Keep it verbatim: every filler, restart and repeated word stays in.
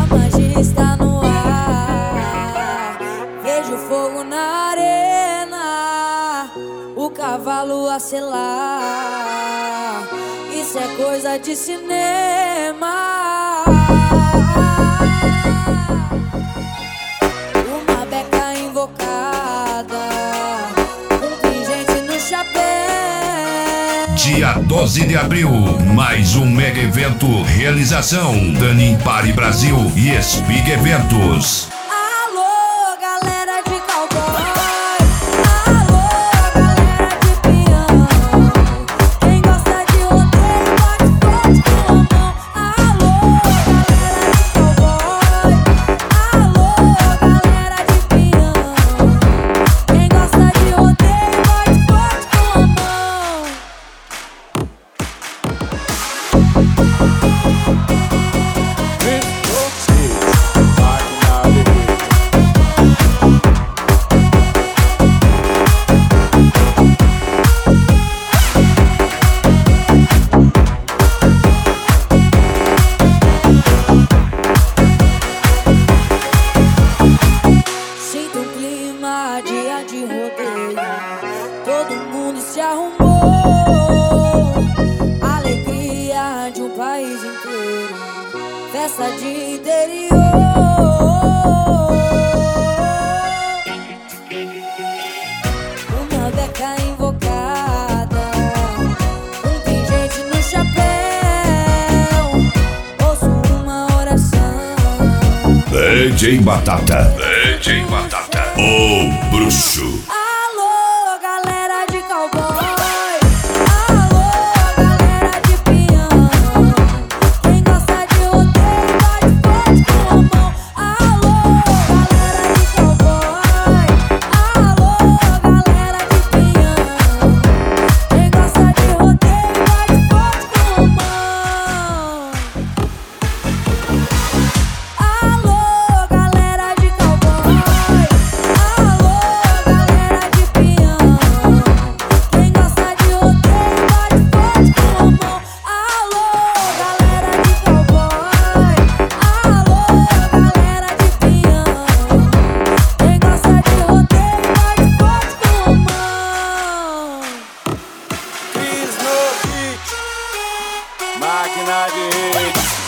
magia está no ar. Vejo fogo na arena, o cavalo a selar. Isso é coisa de cinema. Uma beca invocada, um pingente no chapéu. Dia doze de abril, mais um mega evento. Realização Dani Impari Brasil e Spig Eventos. Alô, galera de cowboy. Alô, galera de peão. Quem gosta de rodeio, bate forte com a mão. Alô, galera de cowboy. Alô, galera de peão. Quem gosta de rodeio, bate forte com a mão. Sinto um clima, dia de rodeio. Todo mundo se arrumou. Alegria de um país inteiro. Festa de interior. Uma beca invocada, um pingente no chapéu. Ouço uma oração. D J Batata. D J Batata. O bruxo. Alô, galera de cowboy. Alô, galera de peão. Quem gosta de rodeio, bate forte com a mão. Alô, galera de cowboy. Alô, galera de peão. Quem gosta de rodeio, bate forte com a mão. Alô, galera de cowboy. Alô, galera de peão. Quem gosta de rodeio, bate forte com a mão. Alô, galera de cowboy. Alô, galera de peão. Quem gosta de rodeio, bate forte com a mão. Cris no beat, máquina de rede.